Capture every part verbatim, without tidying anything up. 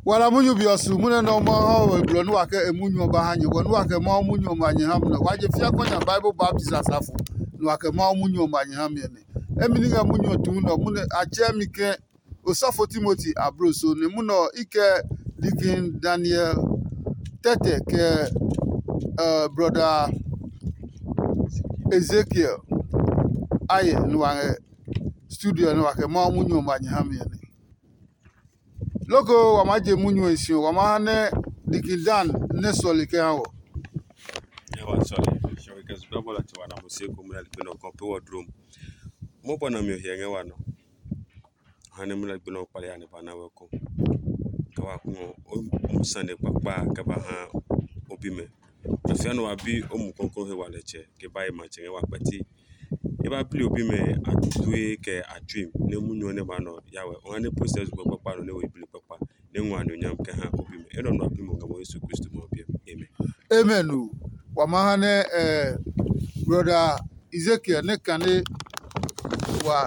wala munyu biosu mune no mo ho blo no aka emunyu ba hanye wo no aka mo munyu manye ham no waje fia kwanya Bible Baptist asafo no aka mo munyu manye ham ye ne emini ga munyu tu no mune ache mike osafo Timothy abroso ne muno ike Deacon Daniel Tete ke uh, brother Ezekiel aye no studio no aka mo munyu manye ham ye ne Loko wamaje munyu ensio wamahane dikidan ne soli ke hawo. Ewa soli. Shawe kazi double ati wana musiko muna lipino kompe wardroom. Mopo na mio hienge wano. Hane muna lipino pale yani bana weko. Kawa kungo umusande kwa kaba ha obime. Afiano wabi omu konko he waleche ke bae machenge wakati. Eba pli obime atwe ke a dream ne munyu ne bano yawe ohane process go papa no ne we pli papa ne nwanu nyam ke ha obime eno no abimo ngamo Yesu Kristo mo bia amen Amen. Wamahane eh brother Ezekiel ne kane wa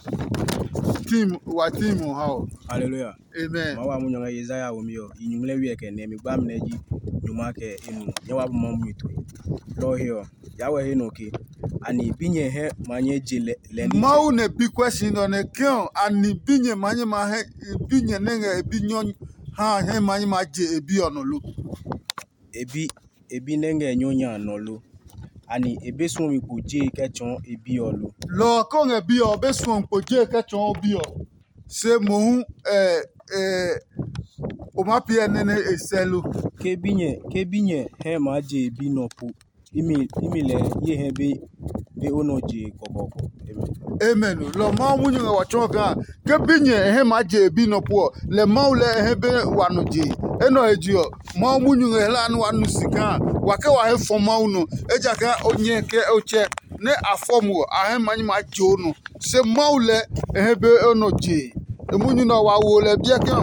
team wa team how. Hallelujah. Amen. Mawa munyo Isaiah womio inyumle wieke ne migba mneji nyuma ke enu nyawa mom mitu lo hiyo yawe hinoki ani binye he manye jile leni Mau ne bi question no ne kion ani binye manye ma he binye nenge binyo ha he manye ma je ebi onolu ebi ebi nenge nyonya nolu ani ebe so mi koje kechon ebi olu lo ko nge bi o be sun po je ke chon bi o se mo eh eh o ma pie nene eselu ke binye ke binye he ma je ebi no po imi imi le ye he be be onoje kokoko amen amen lo ma munyu wa chon kan ke binye he ma je ebi no po le ma le he be wanu je eno eji o ma munyu he la nu wanu sika wa ke wa he fo ma unu eja ka onye ke oche ne afomu ahe manyi ma je onu se ma le he be onoje emunyu no wa wo le bia ke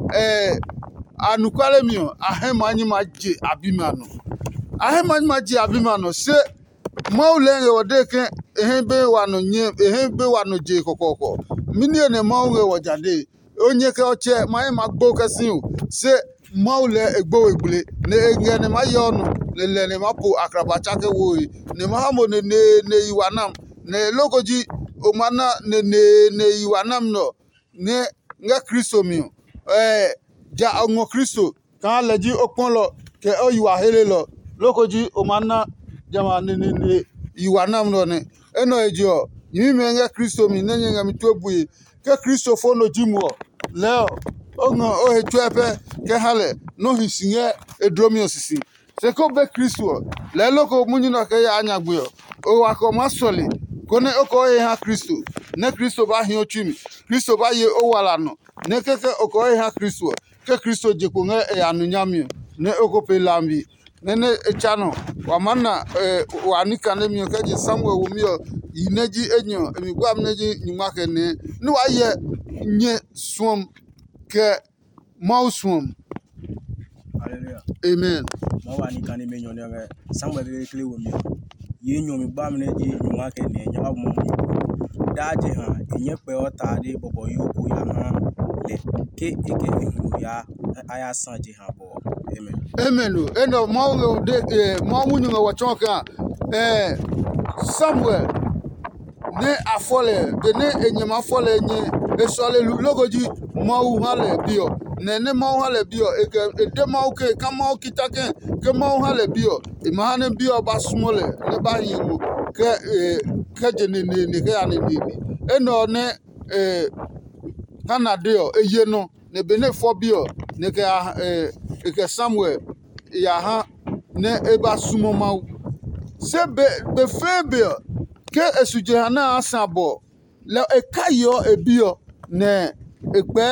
eh anukwale mi o ahe manyi ma je abimano ahe manyi ma je abimano se maulenge wadeke ehebe wano nye ehebe wano je kokoko mini ne maunge wajade onye ke oche mai magbo kasin se maule egbo egbule ne enge ne mayonu ne le ne mapo akraba chake woi ne mahamo ne ne ne iwanam ne logoji omana ne ne ne iwanam no ne nga Kristo mi eh ja ongo Kristo kan leji oponlo ke oyiwa hele lo logoji omana jama ne ne ne iwanam no ne eno ejo yimi menga Kristo mi nenye nga mitobui ke Kristo fono jimuo leo ongo o hetwepe ke hale no hisinye edromi osisi se ko be Kristo le loko munyu no ke ya anyagbuyo o wa ko masoli kone oko e ha Kristo ne Kristo ba hin otwimi Kristo ba ye o wala no ne keke oko e ha Kristo ke Kristo jepo nge e anunyamio ne oko pe lambi nene echano wamana eh, wanika ne mi kaje Samuel wumio yineji enyo emigwa mneji nyuma ke ne ni wa ye nye swom ke mauswom hallelujah amen mawa ni kan me nyon ne Samuel le kle womio ye nyomi gba mneji nyuma ke ne nyawa mom daje ha enye pe ota de bobo yoko ya ha le ke eke ehunu ya aya sanje ha bo amen amen eno maunge de mamunyu wa chonka eh Samuel ne afole de ne enyema afole nye esole logoji mau hale bio ne ne mau hale bio eke ede mau ke kama kitake ke mau hale bio imane bio basumole ne ba yimu ke ke jene ne ne ke ane ni eno ne eh Canada eye no ne bene fobio ne ke eh eke Samuel ya ha ne eba sumo mau se be be febio ke esuje hana asabo le ekayo ebio ne egbe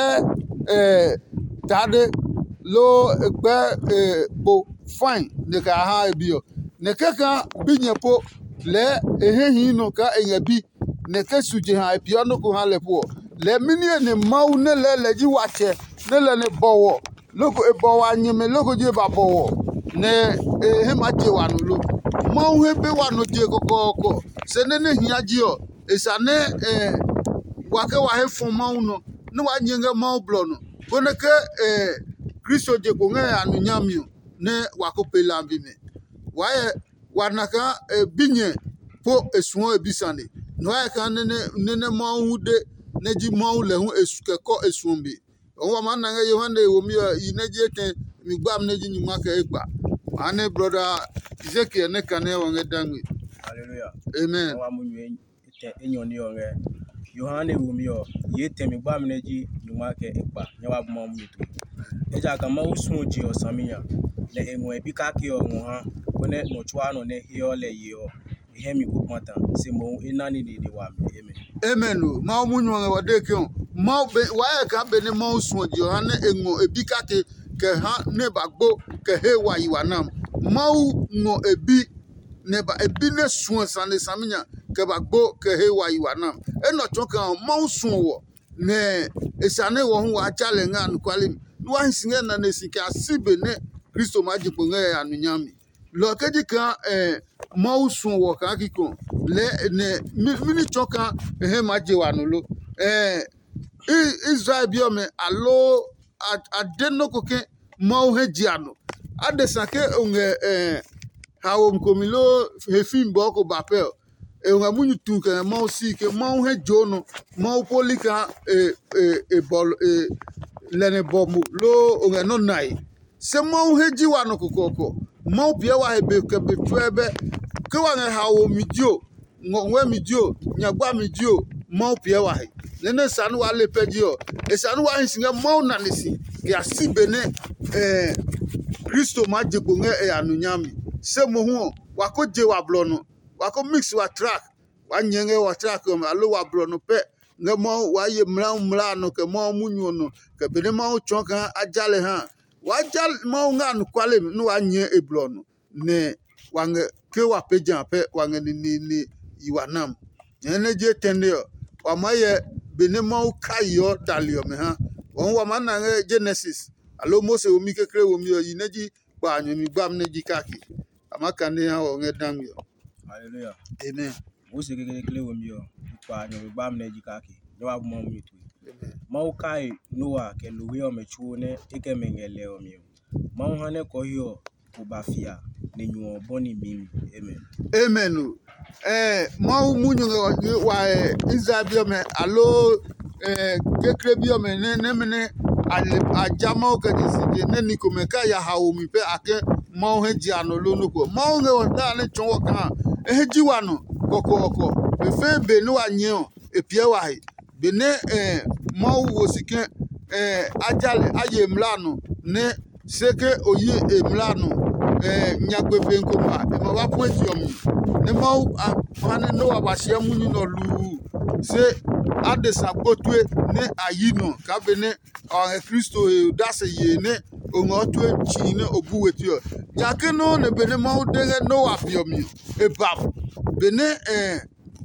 eh tade lo egbe eh bo fine ne ka ha ebio ne keka binyepo le ehehin no ka enyabi ne ke suje ha ebio no ko ha lepo le mini ne mau ne le leji wache ne le ne bowo loko e bowo anyeme loko je ba bowo ne he ma je wanu lo mau he be wanu je kokoko se ne ne hiaji o esane eh wake wa he fon mau no ne wa nyenge mau blo no kone ke eh Kristo je ko nge anu nyamio ne wakope lambi me waye wanaka e, binye po esuo ebisane no waye kan ne ne ne ma hude ne ji ma le hu esuke ko esuombi o ma na nge yohane wo mi ne je ten mi gbam ne ji nyuma ka egba ane brother Ezekiel ne kan e won edangwe Hallelujah. amen Wa mu nwe te enyoni onge. Yohane wumio ye temi gba mneji nyuma ke ekpa nyawa buma mu mitu. Eja ka ma usun ji osamiya le enwe bika ki o ha kone no chwa no ne hio le yo. Ihe mi ko mata se mo inani ni de wa mi amen. amen o ma mu nyu wa de ke ma wa ka be ne ma usun ji Yohane enwo ebika ke ke ha ne bagbo ke he wa yiwa nam ma ngo ebi ne ba ebi ne sun sane saminya ke bagbo ke he wa yiwa nam eno choka ma usun wo ne esane wo hu wa chale nga anu kwalim wa hinsinga na ne sika sibe ne Kristo ma jipo nga anu nyami lo keji ka eh ma usun wo ka kiko le ne mini choka he ma je wa no lo eh Israel biome alo adeno koke ma o he jiano adesake onge eh hawo mkomilo hefim boko bapel e nga munyu tu ke ma o si ke ma o he jono ma o polika e e e bol e lene bomu lo onge no nai se ma o he jiwa no kokoko ma o pia wa hebe ke betwebe ke wa nga hawo midio ngwe midio nyagba midio ma o pia wa he nene sanu wa le pedio e sanu wa hinsinga ma o nanisi ke asibene eh Kristo ma jebo nge e anu nyami se mo hu wako je wa blono wako mix wa track wa nyenge wa track o alo wa blono pe nge mo wa ye mla mla no ke mo munyu no ke bene mo chonka ajale ha wa jal mo nga anu kwale no wa nye e blono ne wange ke wa pejan pe wange ni ni ni iwanam ene je tende wa maye bene mo kayo dalio me ha won wa manange Genesis alo Mose omi kekere omi yineji pa anyo mi gbam neji kaki amaka ne ha o ngedam yo Hallelujah. amen Mose kekere kele wumio pa anyo gba mneji kaki nyawa buma mu mitu. Ma o kai Noah ke luwe o mechu ne ike mengele o mi. Ma o hane ko hio ubafia ne nyu boni mimi amen. amen eh ma munyu wa Israel biome alo eh kekere biome ne ne mene ajama ka disije ne nikomeka ya haomi pe ake ma o he ji ano lo nuko ma o nge da ne chonwo kan e ji wa no kokoko e fe be no anye o e pie wa he be ne eh ma o wo sike eh ajale aye mlano ne seke oyi e mlano eh nyagbe be nkoma e ma wa point yomi ne ma o ane no abashia munyu no lu se adesa gbotwe ne ayino ka be ne o Kristo dase ye ne ongo twe chi ne obuwetio jake no ne be ne ma o de no abiomi e bab be ne eh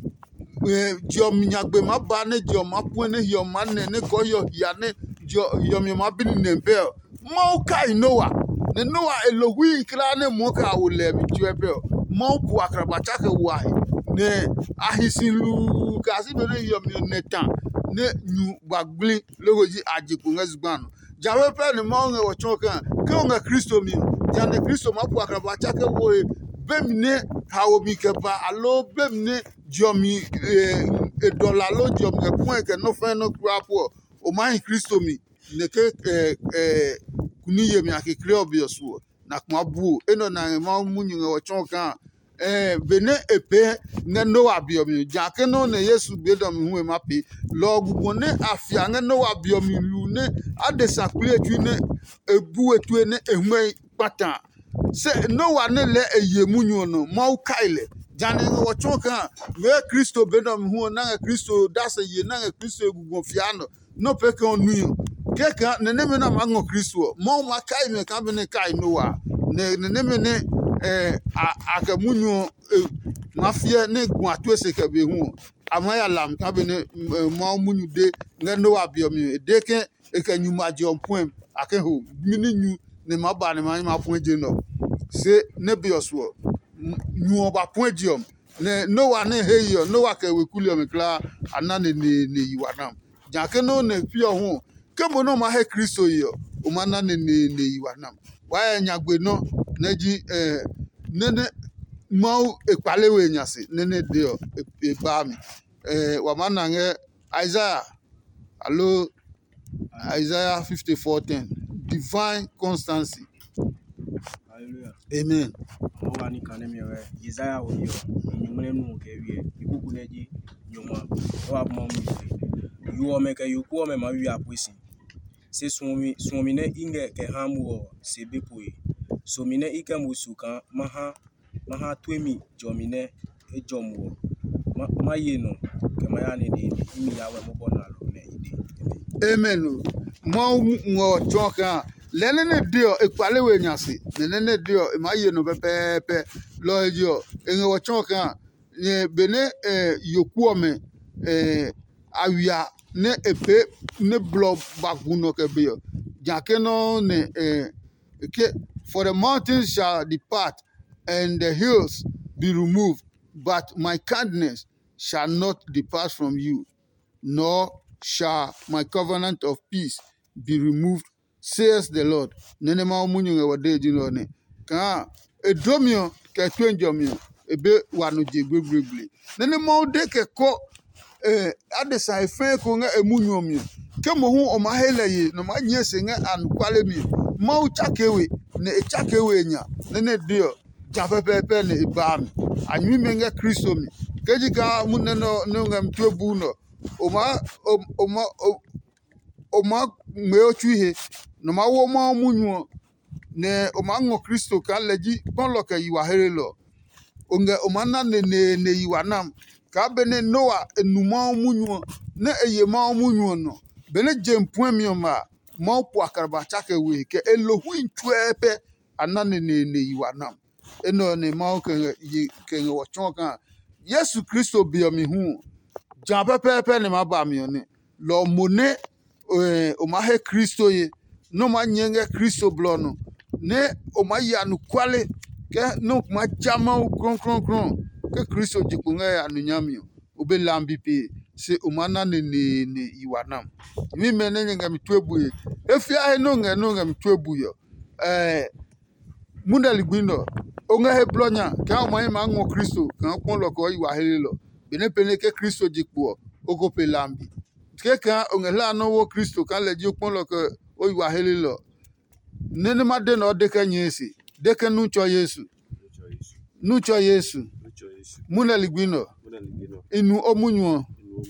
jom nyagbe ma ba ne jom ma pu ne yo ma ne ne ko yo ya ne jo yo mi ma bi ne be ma o kai Noah ne Noah elohui kra ne mo ka o le bi twe be ma o pu akraba chake wa ne ahisilu kasi be ne yo mi ne tan ne nyu gbagblin logoji ajiku ngezgbanu jawe pe ni mo nge wo chokan ke o nga Kristo mi jane Kristo ma pu akraba chake wo bemne hawo mi ke ba alo bemne jomi e dollar lo jomi ke point ke no fe no krapo o ma Kristo mi ne ke eh kuniye mi akekre obvious wo na kuma bu eno na ma munyu nge wo chokan eh bene epe nge no abiomi jake no ne Yesu gbedo mi hu e mapi lo gugu ne afia nge no abiomi lu ne adesa kule etu ne ebu etu ne ehwe patan se no wa ne le eye munyu no ma u kaile jane nge wo chokan we Kristo bedo mi hu na nge Kristo dasa ye na nge Kristo egugu fiano no peke onu keka ne ne me na mango Kristo mo ma kai me ka be ne kai no wa ne ne me ne eh akamunyu mafia ne gun atwese ke be hu amaya lam ka be ne mo munyu de nge no abiomi de ke e ka nyuma je on point ake ho mini nyu ne ma ba ne ma ma point je no se ne be oswo nyu oba point je ne no wa ne he yo no wa ke we kuli o mi kla anane ne ne yiwa nam jake no ne pio hu ke mo no ma he Kristo yo umana ne ne ne yiwanam wa nyagbe no naji eh nene mau ekpalewe nyase nene dio ebami eh wamana nge Isaiah allo Isaiah fifty-four ten divine constancy. Hallelujah. Amen. Owa ni kan mi re Isaiah wo yo nyumre nu ke wi ikuku neji nyuma owa mo mu yu o me ke yu ku o me ma wi aposi se sumi sumi ne inge ke hamu o se bepoe so mi ne ike musuka maha maha twemi jomine e jomu ma ma ye no ke ma ya ne de imi ya we mo bona lo ne ide. Amen. Mo ngo choka lenene dio ekpalewe nyase lenene dio emaye no pepepe lo dio enwo choka ye bene eh yokuome eh awia ne epe ne blob baguno ke bio jakeno ne eh ke for the mountains shall depart and the hills be removed, but my kindness shall not depart from you, nor shall my covenant of peace be removed, says the Lord. Nene ma munyu nge wade jino ne. Ka edomio ke twenjomio ebe wanu jegbegbegble. Nene ma ode ke ko eh adesa efe ko nga emunyu mi. Ke mo hu o ma hele ye no ma nyese nga anukwale mi. Ma u chakewe ne e chakewe nya. Nene dio japepepe ne ibami. Anyi menga Kristo mi. Keji ka muneno no ngam twebu no. Oma oma oma me ochuhe no ma wo ma munyu ne oma ngo Kristo ka leji konlo ke yiwa herelo onge oma na ne ne ne yiwa nam ka bene Noah enuma munyu ne eye ma munyu no bene jempuen mi ma ma po akarba chake we ke elohu ntwepe anane ne ne yiwa nam eno ne ma ke ke wo chonka Yesu Kristo bi mi hu jan pepepe ne ma ba mi oni lo mone eh o ma he Kristo ye no ma nyenge Kristo blo no ne o ma ya nu kwale ke no ma jama kron kron kron ke Kristo jikunga ya nu nyamio obe lambi pe se o ma na ne ne ne iwanam mi mene nyenge mi twebu ye efia he no nge no nge mi twebu yo eh mundali gwindo o nga he blonya ka o ma ma ngo Kristo kan pon lo ko iwa helelo bene pene ke Kristo jikpo oko pe lambi keka ongela no wo Kristo kan le ji pon lo ko o iwa helelo nene ma de no de ka nyesi de ka nu cho Yesu nu cho Yesu muna ligwino inu omunyo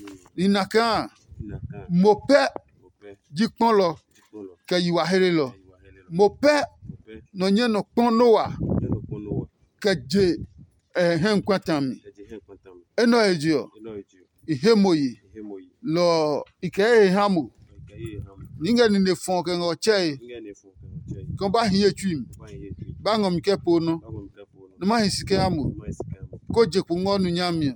inaka mope jikpon lo ke iwa helelo mope no nye no pon Noah ke je eh hen kwatami eno ejio ihemoyi lo ike hamu ninga ni ne fon ke ngo che ko ba hiye twim ba ngom ke po no no ma hisike hamu ko je ku ngonu nyamia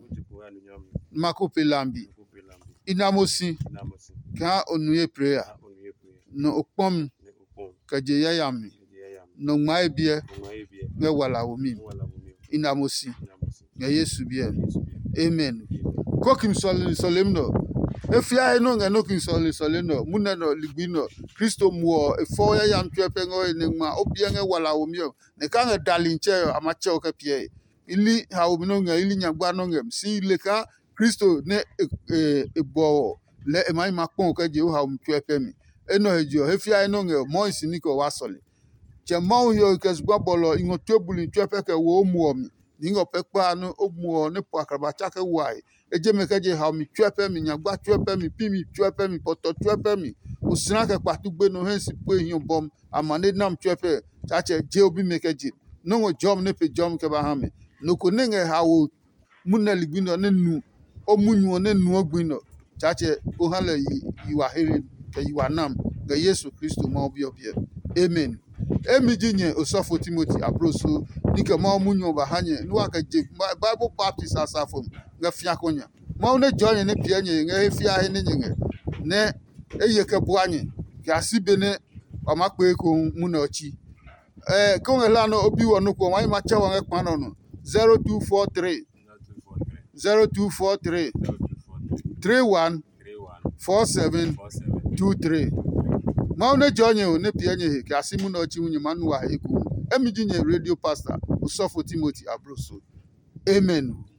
ma ko pelambi inamosi ka onuye prayer no opom ka je yayami no mai bie nge wala omi inamosi nge Yesu bie amen ko kim sol solemno efia no nge no kim sol solemno muneno ligbino Kristo muo efo ya yam twepe ngo enigma obie nge wala omi ne ka nge dalinche amache o pie ili ha omi no nge ili nyagba no nge si leka Kristo ne ebo le emai makpon ka je o ha omi twepe mi eno ejio efia no nge mo isiniko wasole che mo yo kesgba bolo ingo tobuli twepe ke wo muo mi ningo pekpa no omuo ne po akraba chake wai eje mekeje ha mi twepe mi nyagba twepe mi pimi twepe mi poto twepe mi usina ke patugbe no hensi po ehin bom amane nam twepe chache je obi mekeje no ngo jom ne pe jom ke ba ha me no ko ne nge ha wo munali gbino ne nu omunyu ne nu ogbino chache o hala yi wa here ke yi wa nam ga Yesu Kristo ma obi obi amen emi jinye osofo Timothy abroso dike ma omunyo ba hanye nuwa ka je Bible Baptist asafo nga fia konya ma one join ne pia nye nga efia he ne nye ne eye ke buanye ka asibe ne amakpe ko mu na ochi eh ko ngela no obi wo no ko wa ma cha wa ngpa no no zero two four three zero two four three three one four seven two three ma one jonye o ne pie nye ke asimu na ochi nwunye manu wa eku emi jinye radio pastor Usofo Timothy Abroso amen.